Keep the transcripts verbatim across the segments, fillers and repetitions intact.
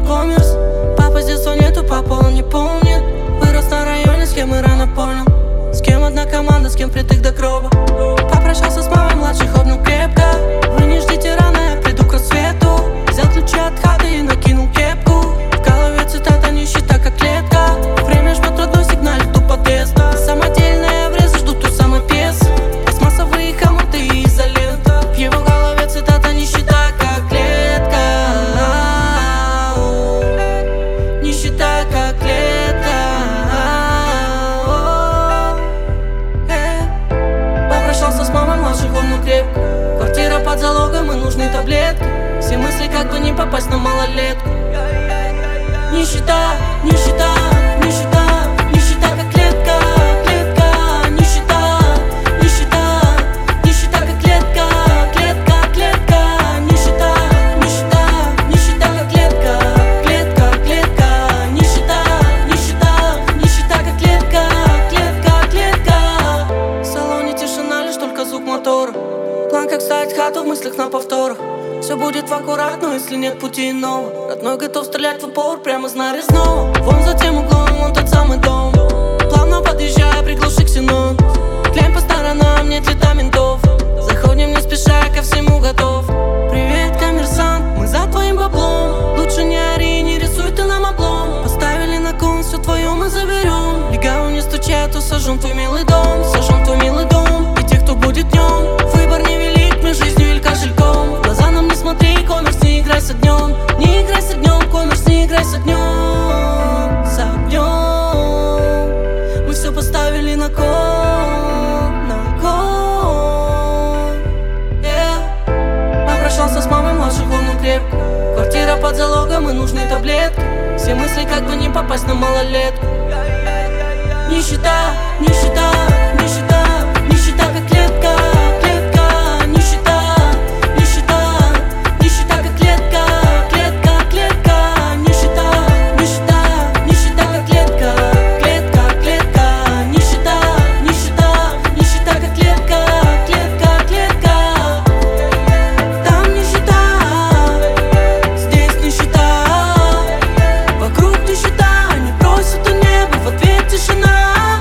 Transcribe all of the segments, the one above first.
коммерс. Папа с детства нету, папа он не помнит. Вырос на районе, с кем и рано понял. С кем одна команда, с кем притык до гроба. Попрощался с мамой, младших обнял крепко. Вы не ждите рано, я приду к рассвету. Взял ключи от хаты и накинул кепку. В голове цитата нищета, как клетка. Время жмет родной, сигналит тупо тест. Самодельные врезы ждут у самой пьесы. Пластмассовые хомуты и изолента. В его голове цитата нищета, как клетка. Нищета, как клетка. Попрощался с мамой, младших обнял крепко. Квартира под залогом и нужны таблетки. Все мысли, как бы не попасть на малолетку. Нищета, нищета, нищета, нищета, как клетка, клетка. Нищета, нищета, нищета, как клетка, клетка, клетка. Нищета, нищета, нищета, как клетка, клетка, клетка. Нищета, нищета, нищета, как клетка, клетка, клетка. В салоне тишина, лишь только звук мотора. План, как ставить хату в мыслях на повторах. Все будет в аккурат, но если нет пути иного. Родной готов стрелять в упор, прямо с нарезного. Вон за тем углом, вон тот самый дом. Плавно подъезжая, приглуши ксенон. Клеим по сторонам, нет лета ментов. Заходим не спеша, ко всему готов. Привет, коммерсант, мы за твоим баблом. Лучше не ори, не рисуй ты нам облом. Поставили на кон, все твое мы заберем. Легавым не стучат, то сожжем твой милый дом. Сожжем твой милый дом и тех, кто будет днем. Выбор невелик, мы жизнью или кошельком. В глаза нам не смотри, коммерс, не играй с огнем. Не играй с огнем, коммерс, не играй с огнем. С огнем мы все поставили на кон, на кон. Yeah. Попрощался с мамой, младших обнял крепко. Квартира под залогом и нужны таблетки. Все мысли, как бы не попасть на малолетку. Нищета, нищета, нищета, нищета, как клетка, клетка. Нищета, нищета, нищета, как клетка, клетка, клетка. Нищета, нищета, нищета, как клетка, клетка, клетка. Нищета, нищета, нищета, как клетка, клетка, клетка. Там нищета, здесь нищета. Вокруг нищета, они просят у неба, в ответ тишина.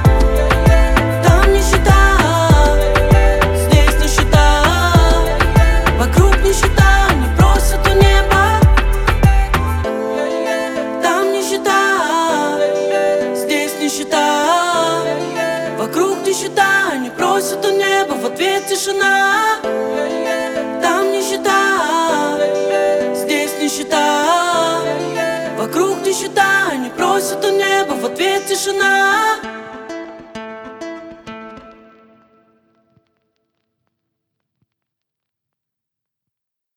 Вокруг нищета, они просят у неба, в ответ тишина. Там нищета, здесь нищета. Вокруг нищета, они просят у неба, в ответ тишина.